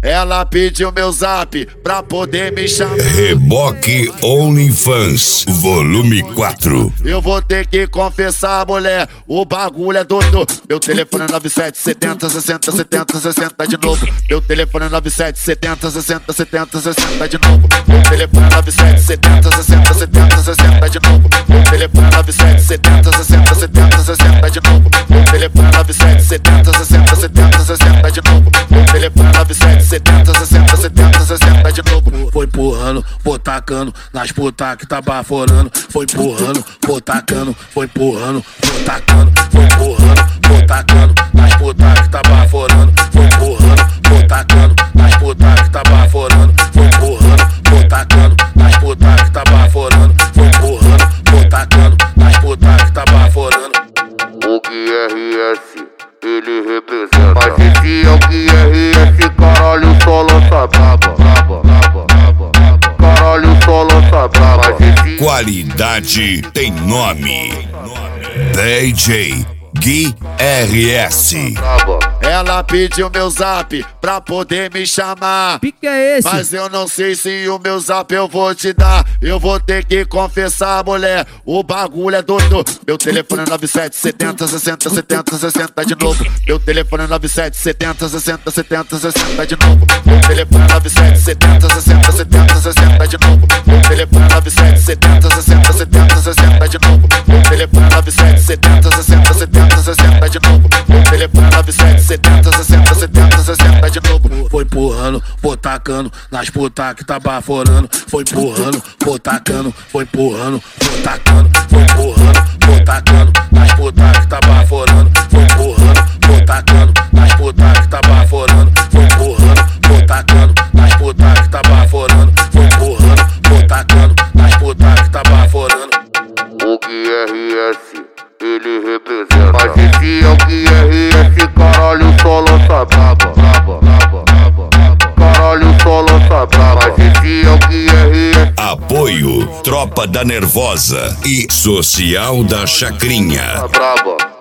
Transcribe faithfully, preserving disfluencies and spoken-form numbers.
Ela pediu meu zap pra poder me chamar. Reboque OnlyFans, volume quatro. Eu vou ter que confessar, mulher, o bagulho é doido. Meu telefone é nove sete setenta sessenta setenta sessenta de novo. Meu telefone é nove sete setenta sessenta setenta sessenta de novo. Meu telefone é nove sete setenta sessenta setenta sessenta de novo. Meu telefone é nove sete setenta sessenta setenta sessenta de novo. Meu telefone é nove sete setenta sessenta setenta sessenta de novo. Meu telefone é nove sete setenta sessenta setenta sessenta de novo. Foi empurrando, foi tacando nas putas que tá baforando. Foi empurrando, foi tacando, foi empurrando, foi tacando, foi empurrando, foi tacando nas putas que tá baforando. Foi empurrando, foi tacando nas putas que tá baforando. Foi empurrando, foi tacando nas putas que tá baforando. Foi empurrando, foi tacando nas putas que tá baforando. O Q R S, ele representa. Mas esse é o Q R S, caralho, só lança braba, braba, braba, braba. Caralho, só lança braba. Qualidade tem nome. D J Gui R S. Ela pediu meu zap pra poder me chamar. Pique é esse? Mas eu não sei se o meu zap eu vou te dar. Eu vou ter que confessar, mulher, o bagulho é doido. Meu telefone é nove sete setenta sessenta setenta sessenta de novo. Meu telefone é nove sete setenta sessenta setenta sessenta de novo. Meu telefone é nove sete setenta sessenta setenta sessenta de novo. Meu telefone é nove sete setenta sessenta setenta sessenta de novo. Meu telefone é nove sete setenta sessenta setenta sessenta de novo. Meu telefone é nove sete setenta sessenta setenta sessenta de novo. Foi empurrando, foi tacando nas putas que tá baforando. Foi empurrando, foi tacando, foi empurrando, foi tacando, foi empurrando, foi tacando nas putas que tá baforando. Foi empurrando, foi tacando nas putas que tá baforando. Foi empurrando, foi tacando nas putas que tá baforando. Foi empurrando, foi tacando nas putas que tá baforando. O Q R S, ele representa. Mas esse é o Q R S, caralho, só lança braba, braba, braba, braba. Caralho, só lança braba. Mas esse é o Q R S. Apoio Tropa da Nervosa e Social da Chacrinha. Braba.